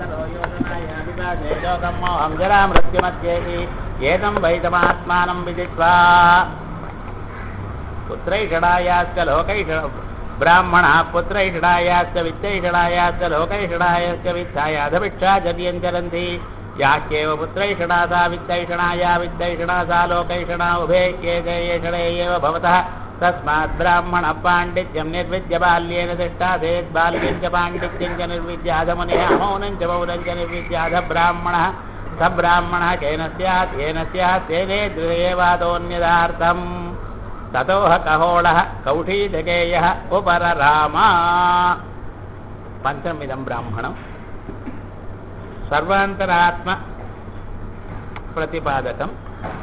सर्वतरो योजनायाधिपादे लोकं मोहं जरा मृत्युमत्येति एतं वैतमात्मानं विदित्वा पुत्रैषणायाश्च लोकैष ब्राह्मणः पुत्रैषणायाश्च वित्तैषणायाश्च लोकैषणायाश्च वित्तायाधभिक्षा जर्यञ्चरन्ति याक्येव पुत्रैषणा सा वित्तैषणा या वित्तैषणा सा लोकैषणा उभे एषणे एव भवतः तस्मात् ब्राह्मण पाण्डित्यं निर्विद्य बाल्येन तिष्ठादेत् बाल्यं च पाण्डित्यं च निर्विद्याध मुनिः मौनं च मौनं च निर्विद्याध ब्राह्मणः स ब्राह्मणः केन स्यात् येन स्यात् तेने द्वितीयवादोऽन्यदार्थम् ततोह कहोळः कौठीदकेयः उपररामा पञ्चमिदं ब्राह्मणं सर्वान्तरात्म प्रतिपादकम्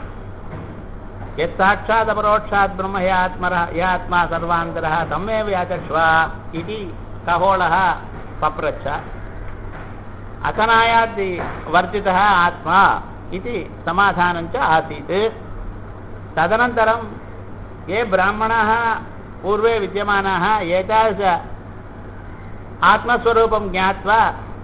यत्साक्षादपरोक्षात् ब्रह्म यात्मा सर्वान्तरः तमेव याचक्ष्व इति कहोळः पप्रच्छ अकनायाद् वर्जितः आत्मा इति समाधानं च आसीत् तदनन्तरं ये ब्राह्मणाः पूर्वे विद्यमानाः एतादृश आत्मस्वरूपं ज्ञात्वा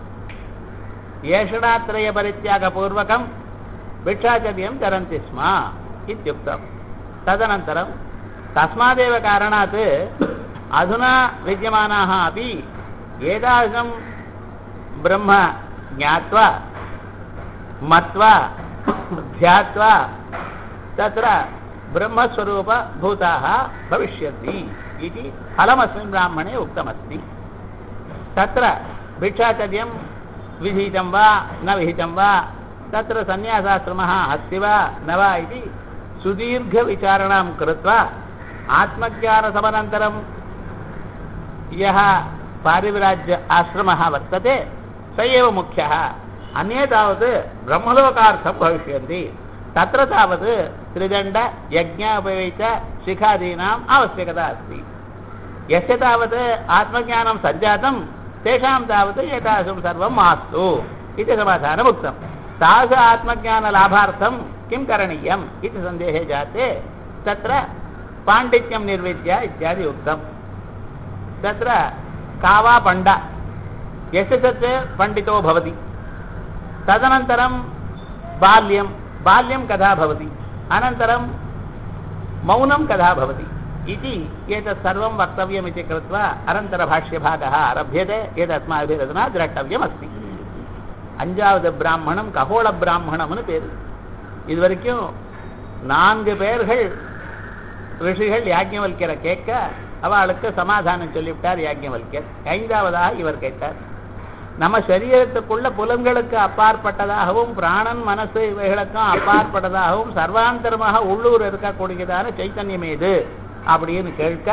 येषणात्रयपरित्यागपूर्वकं भिक्षाचर्यं चरन्ति स्म इत्युक्तं तदनन्तरं तस्मादेव कारणात् अधुना विद्यमानाः अपि एतादृशं ब्रह्म ज्ञात्वा मत्वा ध्यात्वा तत्र ब्रह्मस्वरूपभूताः भविष्यन्ति इति फलमस्मिन् ब्राह्मणे उक्तमस्ति तत्र भिक्षाचर्यं विहितं वा न विहितं वा तत्र सन्न्यासाश्रमः अस्ति वा न वा इति सुदीर्घविचारणां कृत्वा आत्मज्ञानसमनन्तरं यः पारिव्राज्य आश्रमः वर्तते स एव मुख्यः अन्ये तावत् ब्रह्मलोकार्थं भविष्यन्ति तत्र तावत् त्रिदण्ड यज्ञोपवीत शिखादीनाम् आवश्यकता अस्ति यस्य तावत् आत्मज्ञानं सञ्जातं तेषां तावत् एतादृशं सर्वं मास्तु इति समाधानम् उक्तं तादृश आत्मज्ञानलाभार्थं किं करणीयम् इति सन्देहे जाते तत्र पाण्डित्यं निर्विद्य इत्यादि उक्तं तत्र का वा पण्ड यस्य सत् पण्डितो भवति तदनन्तरं बाल्यं कदा भवति अनन्तरं मौनं कदा भवति इति एतत् सर्वं वक्तव्यमिति कृत्वा अनन्तरभाष्यभागः आरभ्यते यदस्माभिरधुना द्रष्टव्यमस्ति அஞ்சாவது பிராமணம் ககோள பிராமணம்னு பேர் இதுவரைக்கும் 4 பேர்கள் ரிஷிகள் யாஜ்ஞவல்கியரை கேட்க அவளுக்கு சமாதானம் சொல்லிவிட்டார் யாஜ்ஞவல்கியர் ஐந்தாவதாக இவர் கேட்டார் நம்ம சரீரத்துக்குள்ள புலன்களுக்கு அப்பாற்பட்டதாகவும் பிராணன் மனசு இவைகளுக்கும் அப்பாற்பட்டதாகவும் சர்வாந்தரமாக உள்ளூர் இருக்கக்கூடியதான சைத்தன்யம் ஏது அப்படின்னு கேட்க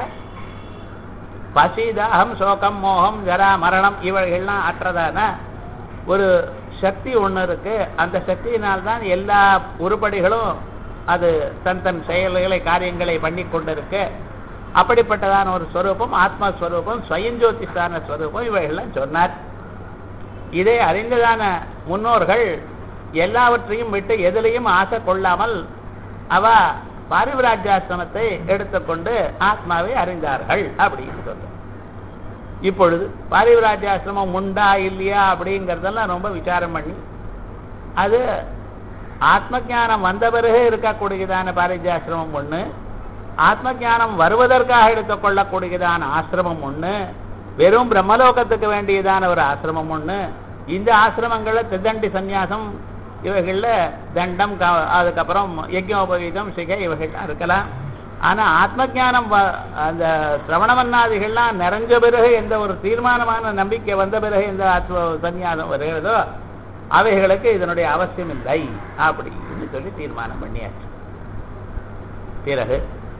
பசி தாகம் சோகம் மோகம் ஜரா மரணம் இவைகள்லாம் அற்றதான ஒரு சக்தி ஒன்று இருக்கு அந்த சக்தியினால்தான் எல்லா உருப்படிகளும் அது தன் செயல்களை காரியங்களை பண்ணி கொண்டிருக்கு அப்படிப்பட்டதான ஒரு ஸ்வரூபம் ஆத்மஸ்வரூபம் ஸ்வயஞ்சோதிஷான ஸ்வரூபம் இவைகள்லாம் சொன்னார் இதை அறிந்ததான முன்னோர்கள் எல்லாவற்றையும் விட்டு எதிலையும் ஆசை கொள்ளாமல் அவ பாரிவிராஜ்யாசிரமத்தை எடுத்துக்கொண்டு ஆத்மாவை அறிந்தார்கள் அப்படின்னு சொல்ற இப்பொழுது பாரிவிராஜ்யாசிரமம் உண்டா இல்லையா அப்படிங்கிறதெல்லாம் ரொம்ப விசாரம் பண்ணி அது ஆத்ம ஞானம் வந்த பிறகு இருக்கக்கூடியதான பாரிவிராஜ்யாசிரமம் ஒன்று ஆத்ம ஞானம் வருவதற்காக எடுத்துக்கொள்ளக்கூடியதான ஆசிரமம் ஒன்று வெறும் பிரம்மலோகத்துக்கு வேண்டியதான ஒரு ஆசிரமம் ஒன்று இந்த ஆசிரமங்களில் திதண்டி சந்நியாசம் இவைகளில் தண்டம் அதுக்கப்புறம் யஜ்ஞோபவீதம் சிகை இவைகள்லாம் இருக்கலாம் ஆனால் ஆத்ம ஞானம் அந்த சிரவணமன்னாதிகள்லாம் நிறைஞ்ச பிறகு எந்த ஒரு தீர்மானமான நம்பிக்கை வந்த பிறகு எந்த ஆத்ம சந்நியாசம் வருகிறதோ அவைகளுக்கு இதனுடைய அவசியம் இல்லை அப்படின்னு சொல்லி தீர்மானம் பண்ணியாச்சு பிறகு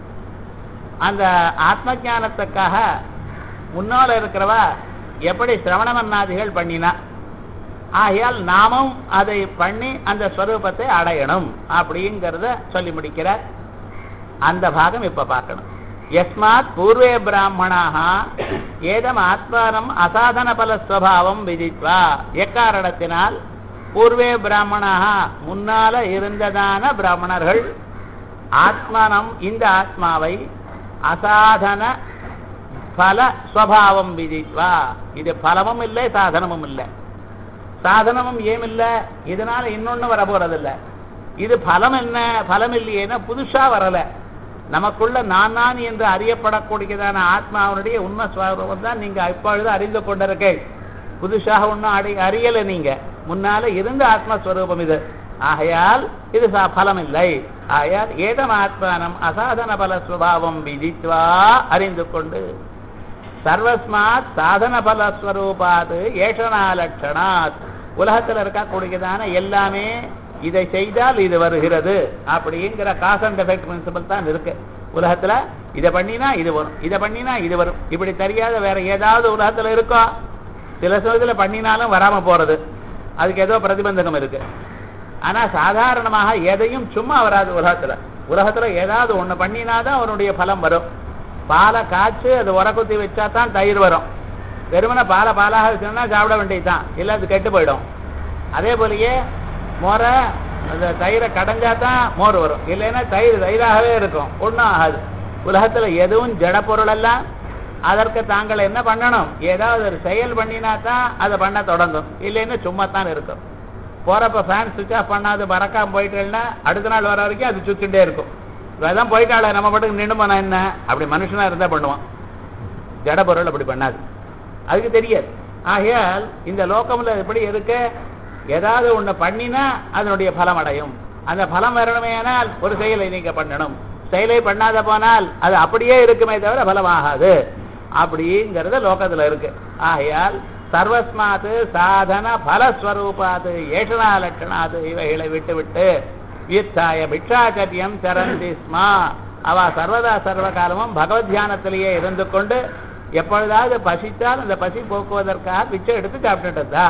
அந்த ஆத்ம ஞானத்துக்காக முன்னால இருக்கிறவா எப்படி சிரவணமன்னாதிகள் பண்ணினா ஆகையால் நாமும் அதை பண்ணி அந்த ஸ்வரூபத்தை அடையணும் அப்படிங்கிறத சொல்லி முடிக்கிறார் அந்த பாகம் இப்ப பார்க்கணும் யஸ்மாத் பூர்வே பிராமணாக ஏதம் ஆத்மானம் அசாதன பலஸ்வபாவம் விதித்வா எக்காரணத்தினால் பூர்வே பிராமணாக முன்னால இருந்ததான பிராமணர்கள் ஆத்மானம் இந்த ஆத்மாவை அசாதன பல ஸ்வபாவம் விதித்வா இது பலமும் இல்லை சாதனமும் இல்லை சாதனமும் ஏமில்ல, இதனால இன்னொன்னு வர போறதில்ல. இது பலம் என்ன, பலம் இல்லையேன்னா புதுசா வரல. நமக்குள்ள நான் என்று அறியப்படக்கூடியதான ஆத்மாவுடைய உண்மை ஸ்வரூபம் தான் நீங்க இப்பொழுது அறிந்து கொண்டிருக்கேன். புதுசாக ஒன்றும் அறியல, நீங்க முன்னால இருந்த ஆத்மஸ்வரூபம் இது. ஆகையால் இது பலம் இல்லை. ஆகையால் ஏதம் ஆத்மானம் அசாதன பல சுபாவம் விதித்வா அறிந்து கொண்டு சர்வஸ்மாத் சாதன பலஸ்வரூபாது ஏஷனா லட்சணாத் உலகத்தில் இருக்கக்கூடியதான எல்லாமே இதை செய்தால் இது வருகிறது அப்படிங்கிற காஸ் அண்ட் எஃபெக்ட் பிரின்சிபல் தான் இருக்கு. உலகத்துல இதை பண்ணினா இது வரும், இதை பண்ணினா இது வரும், இப்படி தெரியாத வேற ஏதாவது உலகத்துல இருக்கோ? சில சமயத்துல பண்ணினாலும் வராம போறது, அதுக்கு ஏதோ பிரதிபந்தகம் இருக்கு. ஆனா சாதாரணமாக எதையும் சும்மா வராது உலகத்துல. உலகத்துல ஏதாவது ஒண்ணு பண்ணினாதான் அவனுடைய பலம் வரும். பாலை காய்ச்சி அது உரக்குத்தி வச்சா தான் தயிர் வரும். வெறுமனை பாலாக வச்சுன்னா சாப்பிட வேண்டியதுதான், இல்லை அது கெட்டு போயிடும். அதே போலயே மோரை அந்த தயிரை கடைஞ்சா தான் மோர் வரும், இல்லைன்னா தயிராகவே இருக்கும், ஒன்றும் ஆகாது. உலகத்துல எதுவும் ஜட பொருள் எல்லாம் அதற்கு தாங்கள் என்ன பண்ணணும், ஏதாவது ஒரு செயல் பண்ணினா தான் அதை பண்ண தொடங்கும், இல்லைன்னா சும்மா தான் இருக்கும். போறப்ப ஃபேன் சுவிட்ச் ஆஃப் பண்ணாது பறக்காம போயிட்டேன்னா அடுத்த நாள் வர வரைக்கும் அது சுச்சுட்டே இருக்கும். அதான் போயிட்டாள நம்ம பாட்டுக்கு நின்று போனா என்ன, அப்படி மனுஷனா இருந்தா பண்ணுவான். ஜட பொருள் அப்படி பண்ணாது, அதுக்கு தெரியாது. ஆகையால் இந்த லோகம்ல எப்படி இருக்கு, ஏதாவது ஒண்ணு பண்ணினா அதனுடைய பலம் அடையும். அந்த பலம் வரணுமேனால் ஒரு செயலை நீங்க பண்ணணும். செயலை பண்ணாத போனால் அது அப்படியே இருக்குமே தவிர பலமாகாது. அப்படிங்கிறது லோகத்துல இருக்கு. ஆகையால் சர்வஸ்மாத்து சாதன பலஸ்வரூபாது ஏஷனா லட்சணாது இவைகளை விட்டு விட்டு வித்தாய பிக்ஷாச்சரியம் சரந்தி ஸ்மா அவ சர்வதா சர்வ காலமும் பகவத் தியானத்திலேயே இருந்து கொண்டு எப்பொழுதாவது பசித்தால் அந்த பசி போக்குவதற்காக பிச்சை எடுத்து சாப்பிட்டுட்டதா.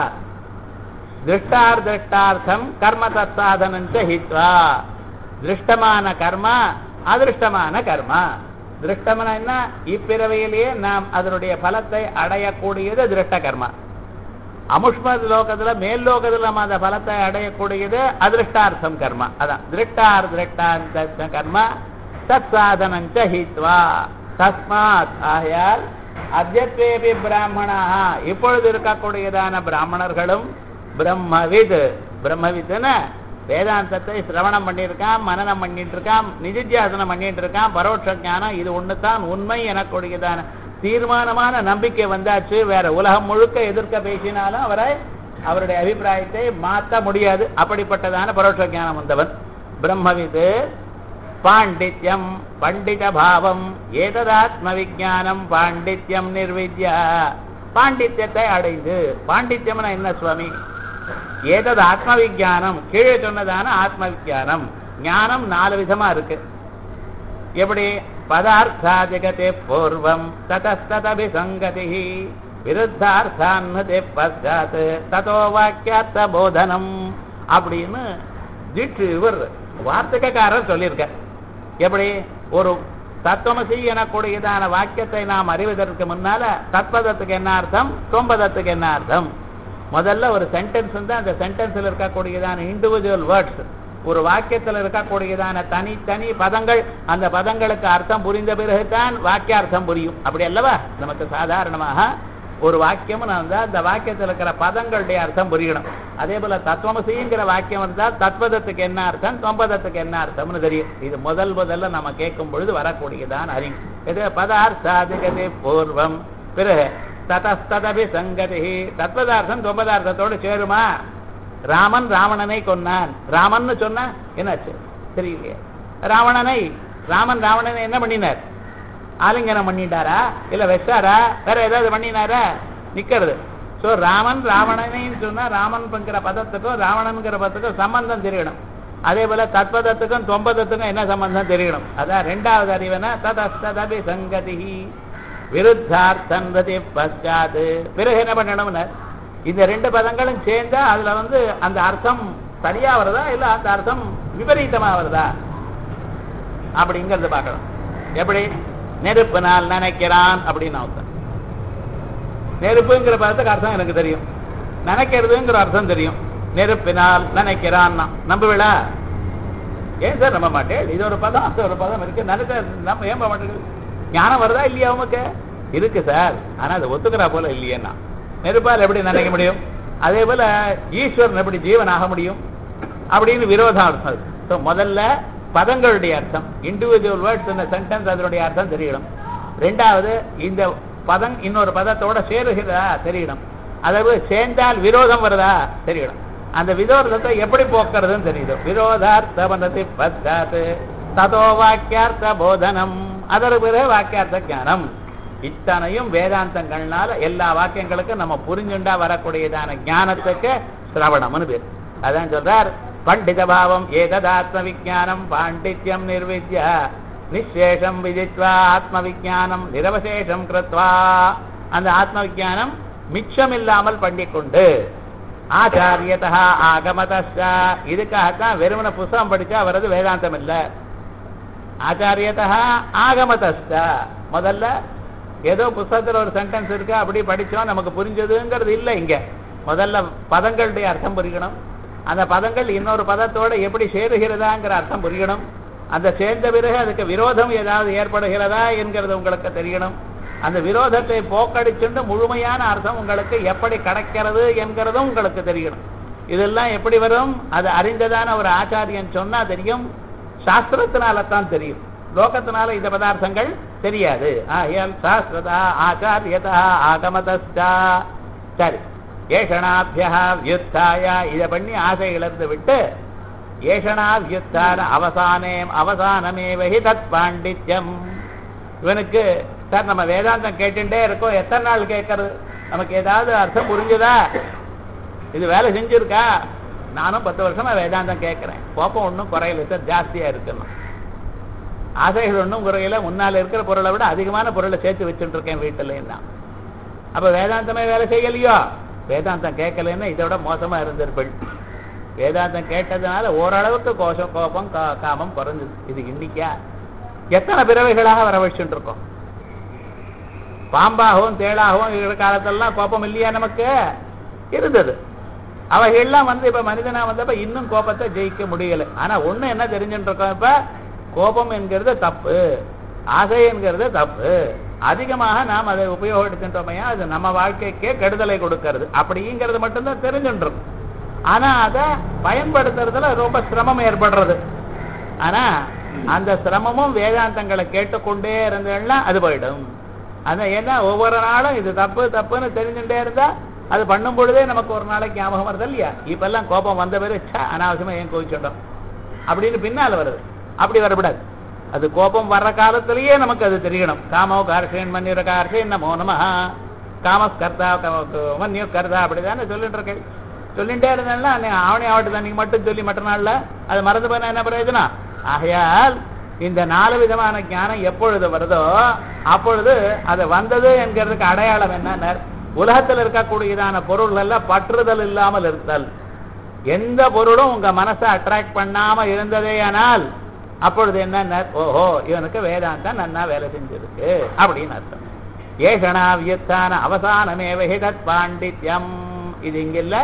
திருஷ்டார்த்தம் கர்ம தற்சாதனஞ்ச ஹித்வா திருஷ்டமான கர்மா அதிருஷ்டமான கர்மா. திருஷ்டமான என்ன, இப்பிறவையிலேயே நாம் அதனுடைய பலத்தை அடையக்கூடியது திருஷ்ட கர்மா. அமுஷ்மத் லோகத்துல மேல் லோகத்துல நம்ம அந்த பலத்தை அடையக்கூடியது அதிருஷ்டார்த்தம் கர்மா. அதான் திருஷ்டார்த்த கர்மா தத் சாதனஞ்ச ஹித்வா தஸ்மாத். ஆகையால் அத்யத்வேபி பிராமணா இப்பொழுது இருக்கக்கூடியதான பிராமணர்களும் பிரம்மவித் பிரம்மவித்ன வேதாந்தத்தை சிரவணம் பண்ணியிருக்கான், மனனம் பண்ணிட்டு இருக்கான், நிதித்தியாசனம் பண்ணிட்டு இருக்கான், பரோட்ச ஞானம் இது ஒண்ணுதான் உண்மை எனக்கூடியதான தீர்மானமான நம்பிக்கை வந்தாச்சு. வேற உலகம் முழுக்க எதிர்க்க பேசினாலும் அவருடைய அபிப்பிராயத்தை மாற்ற முடியாது. அப்படிப்பட்டதான பரோட்ச ஞானம் வந்தவன் பிரம்மவித். பாண்டித்யம் பண்டித பாவம் ஏததாத்ம விஜானம் பாண்டித்யம் நிர்வித்யா பாண்டித்யத்தை அடைந்து. பாண்டித்யம்னா என்ன சுவாமி, ஏதது ஆத்ம விஜானம் கீழே சொன்னதான ஆத்ம விஜானம். ஞானம் 4 விதமா இருக்கு. எப்படி பதார்த்தாதிகதே பூர்வம் ததஸ்ததபிசங்கதி விருத்தார்த்தான்மதே பశ్చాத் ததோ வாக்கியார்த்த போதனம் அப்படின்னு இவர் வார்த்தகக்காரர் சொல்லியிருக்க. எப்படி ஒரு தத்துவமசி எனக்கூடியதான வாக்கியத்தை நாம் அறிவதற்கு முன்னால தத்பதத்துக்கு என்ன அர்த்தம், தொம்பதத்துக்கு என்ன அர்த்தம். முதல்ல ஒரு சென்டென்ஸ் வந்து அந்த சென்டென்ஸ்ல இருக்கக்கூடியதான இண்டிவிஜுவல் வேர்ட்ஸ், ஒரு வாக்கியத்தில் இருக்கக்கூடியதான தனித்தனி பதங்கள், அந்த பதங்களுக்கு அர்த்தம் புரிந்த பிறகுதான் வாக்கியார்த்தம் புரியும். அப்படி அல்லவா நமக்கு சாதாரணமாக ஒரு வாக்கியம் வந்தால் அந்த வாக்கியத்தில் இருக்கிற பதங்களுடைய அர்த்தம் புரியணும். அதே போல தத்துவமசிங்கிற வாக்கியம் வந்தால் தத்பதத்துக்கு என்ன அர்த்தம், தொம்பதத்துக்கு என்ன அர்த்தம்னு தெரியும். இது முதல்ல நம்ம கேட்கும் பொழுது வரக்கூடியதான் அறிவு. இது பதார்த்தாதிகதே பூர்வம் பிறகு ததஸ்ததபி சங்கதி தத்பதார்த்தம் தொம்பதார்த்தத்தோடு சேருமா. ராமன் ராவணனை கொன்னான், ராமன் சொன்னா என்னாச்சு தெரியலையே. ராமன் ராவணனை என்ன பண்ணினார், ஆலிங்கனம் பண்ணிட்டாரா இல்ல வெச்சாரா வேற ஏதாவது பண்ணினாரா, நிக்கிறது. சோ ராமன் ராவணனைன்னு சொன்னா ராமன்ங்கிற பதத்துக்கும் ராவணன்கிற பதத்துக்கும் சம்பந்தம் தெரியணும். அதே போல தத்பதத்துக்கும் தொம்பதத்துக்கும் என்ன சம்பந்தம் தெரியணும். அதான் 2வது அறிவனா ததஸ்ததபி சங்கதி விருத்தார்த்தம் பశ్చాத். பிறகு என்ன பண்ணணும்னா இந்த 2 பதங்களும் சேர்ந்தா அதுல வந்து அந்த அர்த்தம் சரியா வருதா இல்ல அந்த அர்த்தம் விபரீதமா வருதா அப்படிங்கறது பார்க்கணும். எப்படி நெருப்பினால் நினைக்கிறான் அப்படின்னு அர்த்தம். நெருப்புங்கிற பதத்துக்கு அர்த்தம் எனக்கு தெரியும், நினைக்கிறதுங்கிற அர்த்தம் தெரியும். நெருப்பினால் நினைக்கிறான் நம்புவிடா, ஏன் சார் நம்ப மாட்டேன், இது ஒரு பதம் அது ஒரு பதம் இருக்கு, நினைச்ச நம்ம ஏன் மாட்டேங்குது. ஞானம் வருதா இல்லையா உமக்கு, இருக்கு சார், ஆனா அதை ஒத்துக்கிறா போல இல்லையேன்னா நெருப்பால் எப்படி நினைக்க முடியும். அதே போல ஈஸ்வரன் எப்படி ஜீவன் ஆக முடியும் அப்படின்னு விரோதார்த்தம். ஸோ முதல்ல பதங்களுடைய அர்த்தம், இண்டிவிஜுவல் வேர்ட்ஸ் இந்த சென்டென்ஸ் அதனுடைய அர்த்தம் தெரியணும். ரெண்டாவது இந்த பதம் இன்னொரு பதத்தோட சேருகிறதா தெரியணும். அதாவது சேர்ந்தால் விரோதம் வருதா தெரியணும். அந்த விரோதத்தை எப்படி போக்குறதுன்னு தெரியுது. விரோதார்த்த பந்தத்தை பத்தாத்து ததோ வாக்கியார்த்த போதனம், அதற்கு பிறகு வாக்கியார்த்த ஞானம். இத்தனையும் வேதாந்தங்கள்னால எல்லா வாக்கியங்களுக்கும் நம்ம புரிஞ்சுண்டா வரக்கூடியதான ஞானத்துக்கு சிரவணம்னு பேர். அதான் சொல்றார், பண்டித பாவம் ஏததாத்ம விஜானம் பாண்டித்யம் நிர்வித்ய நிசேஷம் விதித்வா ஆத்ம விஜானம் நிரவசேஷம் கிருத்வா. அந்த ஆத்ம விஜானம் மிச்சம் இல்லாமல் பண்ணிக்கொண்டு ஆச்சாரியதா ஆகமதா. இதுக்காகத்தான் வெறுமன புஸ்தகம் படிச்சா வர்றது வேதாந்தம் இல்ல. ஆச்சாரியதா ஆகமதா, முதல்ல ஏதோ புஸ்தகத்துல ஒரு சென்டென்ஸ் இருக்கு அப்படி படிச்சோம் நமக்கு புரிஞ்சதுங்கிறது இல்ல. இங்க முதல்ல பதங்களுடைய அர்த்தம் புரியணும். அந்த பதங்கள் இன்னொரு பதத்தோட எப்படி சேருகிறதாங்கிற அர்த்தம் புரியணும். அந்த சேர்ந்த பிறகு அதுக்கு விரோதம் ஏதாவது ஏற்படுகிறதா என்கிறது உங்களுக்கு தெரியணும். அந்த விரோதத்தை போக்கடிச்சுண்டு முழுமையான அர்த்தம் உங்களுக்கு எப்படி கிடைக்கிறது என்கிறதும் உங்களுக்கு தெரியணும். இதெல்லாம் எப்படி வரும்? அது அறிந்ததான ஒரு ஆச்சாரியன் சொன்னா தெரியும், சாஸ்திரத்தினால தான் தெரியும், லோகத்தினால இந்த பதார்த்தங்கள் தெரியாது. சாஸ்திரதா ஆச்சாரியதா ஆகமதா. சரி, ஏஷணாபியா வியுத்தாய இதை பண்ணி ஆசை இழந்து விட்டு ஏஷணா வியுத்தான அவசானமேவஹி தத் பாண்டித்யம். இவனுக்கு சார் நம்ம வேதாந்தம் கேட்டுட்டே இருக்கோம், எத்தனை நாள் கேட்கறது, நமக்கு ஏதாவது அர்த்தம் புரிஞ்சுதா, இது வேலை செஞ்சிருக்கா? நானும் 10 வருஷமா வேதாந்தம் கேட்கிறேன், கோபம் ஒன்றும் குறையில சார், ஜாஸ்தியா இருக்கணும். ஆசைகள் ஒன்றும் குறையில, முன்னால் இருக்கிற பொருளை விட அதிகமான பொருளை சேர்த்து வச்சுட்டு இருக்கேன் வீட்டுல. அப்ப வேதாந்தமே வேலை செய்யலையோ? வேதாந்தம் கேட்கலன்னா இதை விட மோசமா இருந்திருப்பள். வேதாந்தம் கேட்டதுனால ஓரளவுக்கு கோபம் காமம் குறைஞ்சது. இது இன்னைக்கா எத்தனை பிறவைகளாக வர வச்சுட்டு இருக்கோம். பாம்பாகவும் தேளாகவும் இருக்கிற காலத்தெல்லாம் கோபம் இல்லையா? நமக்கு இருந்தது. அவைகள்லாம் இப்ப மனிதனா வந்தப்ப இன்னும் கோபத்தை ஜெயிக்க முடியல. ஆனா ஒண்ணு என்ன தெரிஞ்சுட்டு இருக்கோம், இப்ப கோபம் என்கிறது தப்பு, ஆசை என்கிறது தப்பு. அதிகமாக நாம் அதை உபயோகிக்கின்றோமையா அது நம்ம வாழ்க்கைக்கே கெடுதலை கொடுக்கிறது அப்படிங்கிறது மட்டும்தான் தெரிஞ்சுட்டு. ஆனா அதை பயன்படுத்துறதுல ரொம்ப சிரமம் ஏற்படுறது. ஆனா அந்த சிரமமும் வேதாந்தங்களை கேட்டுக்கொண்டே இருந்தேன்னா அது போயிடும். அதான் ஏன்னா ஒவ்வொரு நாளும் இது தப்பு தப்புன்னு தெரிஞ்சுட்டே இருந்தா அது பண்ணும் பொழுதே நமக்கு ஒரு நாளைக்கு ஞாபகம் வருது இல்லையா? இப்ப எல்லாம் கோபம் வந்த பிறகு அனாவசியமா ஏன் கோவிச்சோம் அப்படின்னு பின்னால வருது. அப்படி வரக்கூடாது. அது கோபம் வர்ற காலத்திலேயே நமக்கு அது தெரியணும். காமோ கார்ஷேன் மன்னிர கார்ஷேன் நமோ நம காமஸ்கர்த்தா மன்னியோ கர்த்தா அப்படிதானே சொல்லிட்டு இருக்கேன். சொல்லிட்டே இருந்தா அவனே ஆவட்டுதான் நீங்க மட்டும் சொல்லி மற்ற நாள்ல அது மறந்து போனா என்ன பிரயோஜனம்? ஆகையால் இந்த 4 விதமான ஞானம் எப்பொழுது வருதோ அப்பொழுது அது வந்தது என்கிறதுக்கு அடையாளம் என்ன? உலகத்தில் இருக்கக்கூடியதான பொருள் எல்லாம் பற்றுதல் இல்லாமல் இருத்தல். எந்த பொருளும் உங்க மனசை அட்ராக்ட் பண்ணாம இருந்ததே ஆனால் அப்பொழுது என்ன? ஓஹோ, இவனுக்கு வேதாந்தம் நன்னா வேலை செஞ்சிருக்கு அப்படின்னு அர்த்தம். ஏஷணா வியுத்தான அவசானமேவஹி தத் பாண்டித்யம். இது இங்க இல்ல,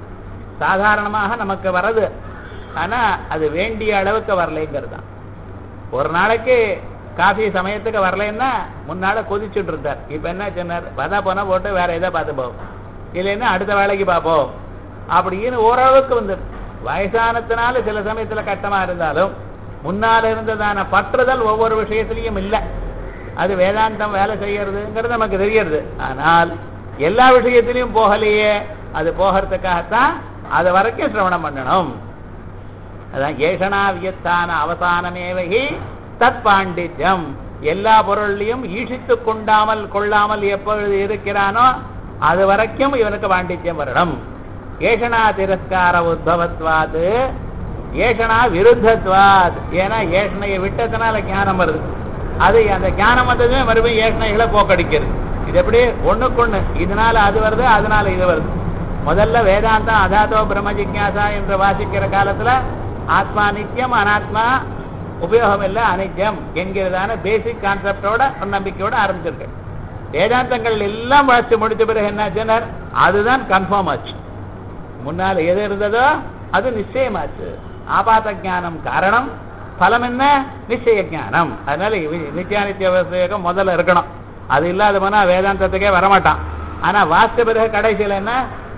சாதாரணமாக நமக்கு வர்றது. ஆனா அது வேண்டிய அளவுக்கு வரலைங்கிறது தான். ஒரு நாளைக்கு காஃபி சமயத்துக்கு வரலன்னா முன்னால கொதிச்சுட்டு இருந்தார். இப்ப என்ன சொன்னார்? பதா போனா போட்டு வேற எதை பார்த்து போவோம், இல்லைன்னா அடுத்த வேலைக்கு பார்ப்போம் அப்படின்னு ஓரளவுக்கு வந்து வயசானத்தினால சில சமயத்துல கஷ்டமா இருந்தாலும் முன்னால இருந்ததான பற்றுதல் ஒவ்வொரு விஷயத்திலையும் இல்லை. அது வேதாந்தம் வேலை செய்யறதுங்கிறது நமக்கு தெரியறது. ஆனால் எல்லா விஷயத்திலையும் போகலையே. அது போகிறதுக்காகத்தான் அது வரைக்கும் சிரவணம் பண்ணணும். அதான் ஏஷணா வியத்தான அவசானமேவகி தத் பாண்டித்யம். எல்லா பொருளையும் ஈஷித்து கொள்ளாமல் எப்பொழுது இருக்கிறானோ அது வரைக்கும் இவனுக்கு பாண்டித்யம் வரணும். ஏஷணா திரஸ்கார உத்பவத்வாது ஏஷனா விருத்தத்வாத். ஏன்னா ஏஷனையை விட்டதுனால ஞானம் வருது. அது அந்த ஞானம் வந்ததுமே மறுபடியும் ஏஷனைகளை போக்கடிக்கிறது. இது எப்படி ஒண்ணுக்கொண்ணு, இதனால அது வருது அதனால இது வருது. முதல்ல வேதாந்தம் அதாதோ பிரம்ம ஜிக்ஞாசா என்று வாசிக்கிற காலத்துல ஆத்மா நித்தியம் அனாத்மா உபயோகம் இல்லை அனித்தியம் என்கிறதான பேசிக் கான்செப்டோட நம்பிக்கையோட ஆரம்பிச்சிருக்கு. வேதாந்தங்கள் எல்லாம் வாசிச்சு முடிச்ச பிறகு என்ன சொன்னார்? அதுதான் கன்ஃபார்ம் ஆச்சு. முன்னால எது இருந்ததோ அது நிச்சயமாச்சு. ஆபாத ஞானம் காரணம், பலம் என்ன? நிச்சய ஞானம். அதனால நித்தியானித்திய விவசாயம் முதல்ல இருக்கணும். அது இல்லாத போனா வேதாந்தத்துக்கே வரமாட்டான். ஆனா வாசித்த பிறகு கடைசியில் என்ன?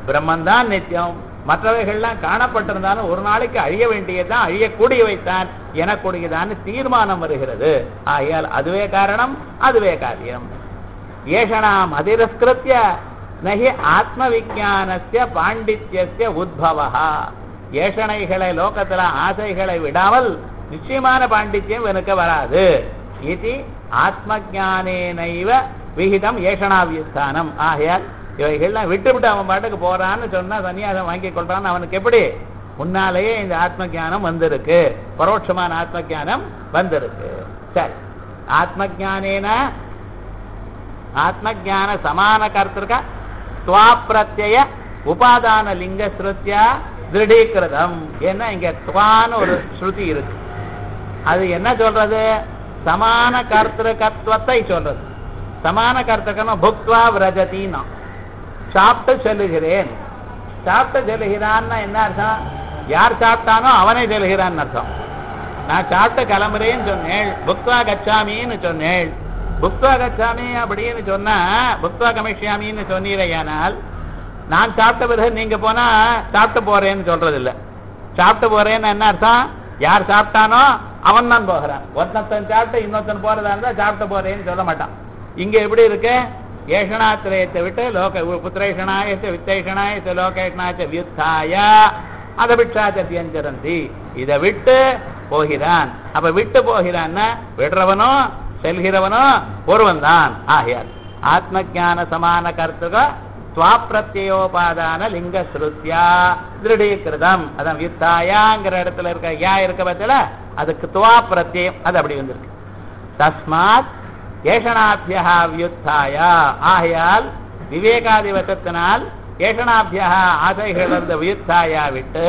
பிரம்மன் தான் நித்தியம், மற்றவைகள்லாம் காணப்பட்டிருந்தாலும் ஒரு நாளைக்கு அழிய வேண்டியதுதான், அழியக்கூடியவைத்தான், எனக்கூடியதான்னு தீர்மானம் வருகிறது. ஆகையால் அதுவே காரணம், அதுவே காரியம். ஏஷனாம் அதிரஸ்கிருத்ய நஹி ஆத்ம விஞ்ஞானஸ்ய பாண்டித்யஸ்ய உத்பவஹ. ஏஷணைகளை லோகத்துல ஆசைகளை விடாமல் நிச்சயமான பாண்டித்யம் எனக்கு வராது. இது ஆத்ம ஞானேனைவ விகிதம் ஏஷணாவியஸ்தானம். ஆகையால் இவைகள்லாம் விட்டு விட்டு அவன் பாட்டுக்கு போறான்னு சொன்னா சன்னியாசம் வாங்கி கொள்றான்னு அவனுக்கு எப்படி? முன்னாலேயே இந்த ஆத்ம ஞானம் வந்திருக்கு, பரோட்சமான ஆத்ம ஞானம் வந்திருக்கு. சரி, ஆத்ம ஞானேன ஆத்ம ஞான சமான கர்த்திருக்க துவாப்பிரத்யய உபாதான லிங்க ஸ்ருத்யா திருடீகிருதம். ஏன்னா இங்க துவான்னு ஒரு ஸ்ருதி இருக்கு. அது என்ன சொல்றது? சமான கர்த்திருக்கத்துவத்தை சொல்றது. சமான கர்த்தகனும் புக்வா விரஜத்தின்னா சாப்பிட்டு செல்லுகிறேன். சாப்பிட்டு செல்லுகிறான்னா என்ன அர்த்தம்? யார் சாப்பிட்டானோ அவனே செல்கிறான்னு அர்த்தம். நான் சாப்பிட்டு கிளம்புறேன்னு சொன்னேன், புக்வா கச்சாமின்னு சொன்னேன். புக்வா கச்சாமி அப்படின்னு சொன்னா புக்வா கமிஷ்யாமின்னு சொன்னீரையானால் நான் சாப்பிட்ட பிறகு நீங்க போனா சாப்பிட்டு போறேன்னு சொல்றது இல்ல. சாப்பிட்டு போறேன்னு என்ன அர்த்தம்? யார் சாப்பிட்டானோ அவன் தான் போகிறான். ஒருத்தன் சாப்பிட்டு இன்னொருத்தன் போறதா இருந்தா சாப்பிட்டு போறேன்னு சொல்ல மாட்டான். இங்க எப்படி இருக்கு? ஏஷணாத்திரயத்தை விட்டு லோக புத்திரேஷணாயச்ச வித்தேஷணாயச்ச லோகேஷணாச்ச வியுத்தாய அதபிட்சாச்சரியஞ்சரந்தி. இதை விட்டு போகிறான். அப்ப விட்டு போகிறான்னா விடுறவனோ செல்கிறவனோ ஒருவன் தான். ஆகையால் ஆத்ம ஞான சமான கர்த்தக ஸ்வாப்பிரத்யோபாதான லிங்க ஸ்ருத்யா திருடீகிருதம். அதான் வியுத்தாயாங்கிற இடத்துல இருக்க யா இருக்க பத்தில அதுக்கு துவா பிரத்யம், அது அப்படி வந்திருக்கு. தஸ்மாத் ஏஷணாபியா வியுத்தாயா. ஆகையால் விவேகாதிவசத்தினால் ஏஷணாபியா ஆசைகளிலிருந்து வியுத்தாயா விட்டு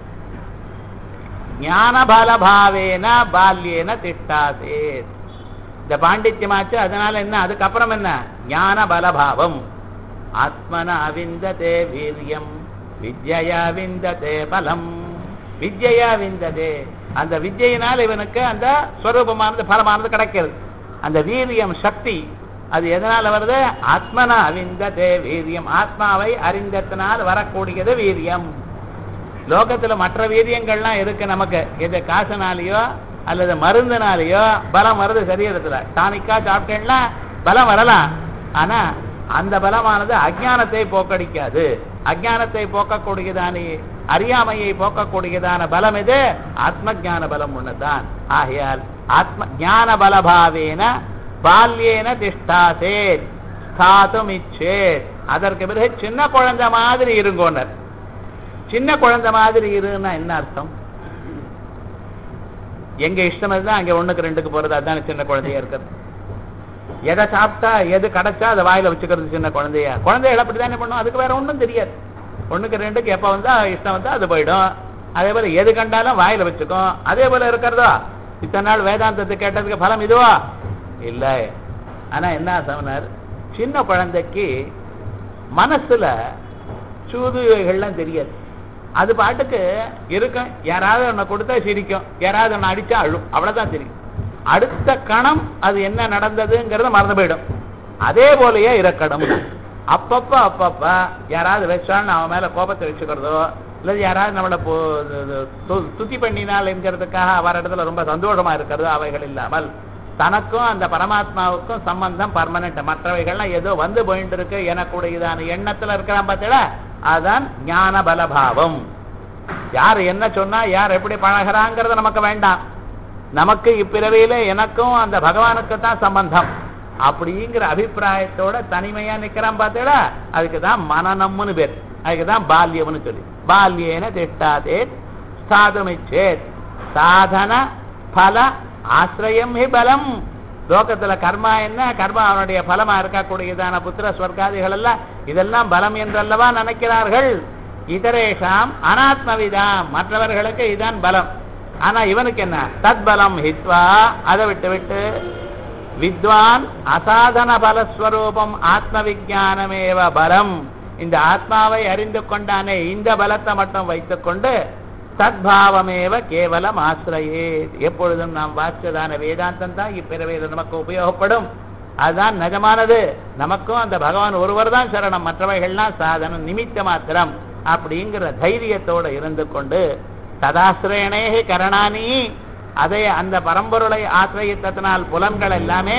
ஞான பலபாவேன பால்யேன திஷ்டாசே. இந்த பாண்டித்யமாச்சு. அதனால என்ன? அதுக்கப்புறம் என்ன? ஞான பலபாவம். ஆத்மனா விந்ததே வீரியம் வித்யா விந்ததே பலம். வித்யா விந்ததே, அந்த வித்யினால் இவனுக்கு அந்த ஸ்வரூபமானது பலமானது கிடைக்கிறது. அந்த வீரியம் சக்தி அது எதனால வருது? ஆத்மனா விந்ததே வீரியம். ஆத்மாவை அறிந்தத்தினால் வரக்கூடியது வீரியம். லோகத்துல மற்ற வீரியங்கள்லாம் இருக்கு நமக்கு. எது காசுனாலேயோ அல்லது மருந்துனாலேயோ பலம் வருது சரீரத்துல. டானிக்கா சாப்பிட்டேன்னா பலம் வரலாம். ஆனா அந்த பலமானது அஜ்ஞானத்தை போக்கடிக்காது. அஜ்ஞானத்தை போக்கக்கூடியதான அறியாமையை போக்கக்கூடியதான பலம் எது? ஆத்ம ஞான பலம் ஒண்ணுதான். ஆகையால் ஆத்ம ஞான பலபாவேன பால்யேன திஷ்டாசே ஸ்தாதும் இச்சேத். அதற்கு பிறகு சின்ன குழந்தை மாதிரி இருங்கோனர். சின்ன குழந்தை மாதிரி இருன்னா என்ன அர்த்தம்? எங்க இஷ்டம் தான் அங்க ஒண்ணுக்கு ரெண்டுக்கு போறது. அதுதான் சின்ன குழந்தையா இருக்கிறது. எதை சாப்பிட்டா எது கிடைச்சா அதை வாயில வச்சுக்கிறது சின்ன குழந்தையா. குழந்தைகள் அப்படித்தானே பண்ணும். அதுக்கு வேற ஒன்றும் தெரியாது. ஒண்ணுக்கு ரெண்டுக்கு எப்ப வந்தா இஷ்டம் வந்தா அது போயிடும். அதே போல எது கண்டாலும் வாயில வச்சுக்கும். அதே போல இருக்கிறதோ இத்தனை நாள் வேதாந்தத்தை கேட்டதுக்கு பலம் இதுவா இல்ல. ஆனா என்ன சொன்னார்? சின்ன குழந்தைக்கு மனசுல சூதுவைகள்லாம் தெரியாது. அது பாட்டுக்கு இருக்கும். யாராவது ஒன்ன கொடுத்தா சிரிக்கும், யாராவது ஒன்னு அடிச்சா அழும், அவ்வளவுதான் தெரியும். அடுத்த கணம் அது என்ன நடந்ததுங்கிறத மறந்து போயிடும். அதே போலயே இருக்கணும். அப்பப்ப யாராவது வச்சாலும் அவன் மேல கோபத்தை வச்சுக்கிறதோ இல்ல யாராவது நம்மளை துதி பண்ணினால் என்கிறதுக்காக அவர் இடத்துல ரொம்ப சந்தோஷமா இருக்கிறதோ அவைகள் இல்லாமல் தனக்கும் அந்த பரமாத்மாவுக்கும் சம்பந்தம் பர்மனன்ட். மற்றவைகள்லாம் ஏதோ வந்து போயிட்டு இருக்கு எனக்குடையதான எண்ணத்துல இருக்கிறான் பார்த்தீங்களா, அதுதான் ஞான பலபாவம். யார் என்ன சொன்னா யார் எப்படி பழகிறாங்கிறது நமக்கு வேண்டாம். நமக்கு இப்பிறவியில எனக்கும் அந்த பகவானுக்கு தான் சம்பந்தம் அப்படிங்கிற அபிப்பிராயத்தோட தனிமையா நிக்கிறான் பார்த்தீங்களா, அதுக்குதான் மனநம்னு பேர். அதுக்குதான் பால்யம்னு சொல்லி. பால்யேன திஷ்டாதே ஸ்தாதுமிச்சேத் சாதன பல ஆசிரியம் ஹி பலம். லோகத்துல கர்மா என்ன? கர்மா அவனுடைய பலமா இருக்கக்கூடியதான புத்திர ஸ்வர்காதிகள் எல்லாம் இதெல்லாம் பலம் என்றல்லவா நினைக்கிறார்கள். இதரேஷாம் அனாத்மவிதாம், மற்றவர்களுக்கு இதுதான் பலம். ஆனா இவனுக்கு என்ன? தத் பலம் ஹித்வா, அதை விட்டு விட்டு வித்வான் அசாதன பலஸ்வரூபம் ஆத்ம விஜானமேவ பலம், இந்த ஆத்மாவை அறிந்து கொண்டானே இந்த பலத்தை மட்டும் வைத்துக் கொண்டு தத்பாவமேவ கேவலம் ஆசிரியே. எப்பொழுதும் நாம் வாசிச்சதான வேதாந்தம் தான் இப்பிறவையில் நமக்கு உபயோகப்படும். அதுதான் நிஜமானது. நமக்கும் அந்த பகவான் ஒருவர் தான் சரணம், மற்றவைகள்லாம் சாதனம் நிமித்த மாத்திரம் அப்படிங்கிற தைரியத்தோடு இருந்து கொண்டு ததாசிரயணேகி கரணானி, அதை அந்த பரம்பொருளை ஆசிரியத்தினால் புலன்கள் எல்லாமே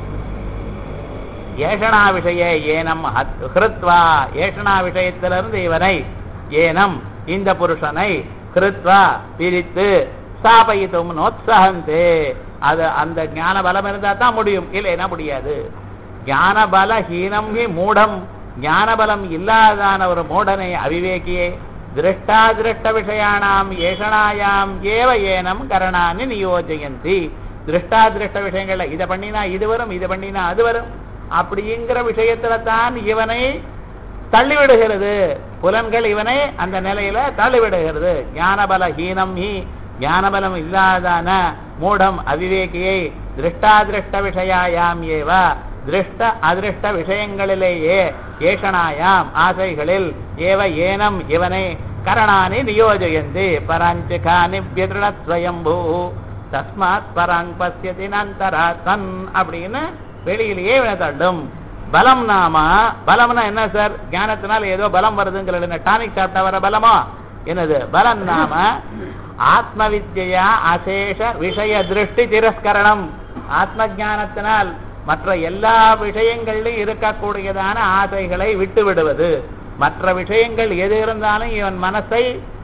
ஏஷணா விஷய ஏனம் ஹிருத்வா, ஏஷணா விஷயத்திலிருந்து இவனை ஏனம் இந்த புருஷனை ஹிருத்வா பிரித்து ஸ்தாபயித்தும் நோத்சகந்தே, அது அந்த ஞான பலம் இருந்தா தான் முடியும், இல்லைன்னா முடியாது. ஞான பல ஹீனம் ஹி மூடம், ஞான பலம் இல்லாதான ஒரு மூடனை அவிவேகியே திருஷ்டாதிருஷ்ட விஷயானாம் ஏஷணாயாம் ஏவ ஏனம் கரணானி நியோஜயந்தி. திருஷ்டாதிருஷ்ட விஷயங்கள்ல இதை பண்ணினா இது வரும், இதை பண்ணினா அது வரும் அப்படிங்கிற விஷயத்துல தான் இவனை தள்ளிவிடுகிறது. புலன்கள் இவனை அந்த நிலையில தள்ளிவிடுகிறது. ஞானபல ஹீனம் ஹி, ஞானபலம் இல்லாதான மூடம் அவிவேகியை திருஷ்டாதிருஷ்ட விஷயாயாம் ஏவ, திருஷ்ட அதிருஷ்ட விஷயங்களிலேயே ஏஷணாயாம் ஆசைகளில் ஏவ ஏனம் இவனை கரணானி நியோஜயந்தி பராஞ்சிகானி வியதிருணத்வயம்பூ தஸ்மாத் பராங் பஸ்யதி நந்தராத்மன் அப்படின்னு வெளியிலேயே இவனை தள்ளும். பலம் நாம, பலம்னா என்ன சார்? ஞானத்தினால ஏதோ பலம் வருதுங்கிற டானிக் சாப்பிட்டா வர பலமா என்னது? பலம் நாம ஆத்ம வித்யா அசேஷ விஷய திருஷ்டி திரஸ்கரணம். ஆத்ம ஞானத்தினால் மற்ற எல்லா விஷயங்களிலும் இருக்கக்கூடியதான ஆசைகளை விட்டு விடுவது. மற்ற விஷயங்கள் எது இருந்தாலும் இவன் மனசை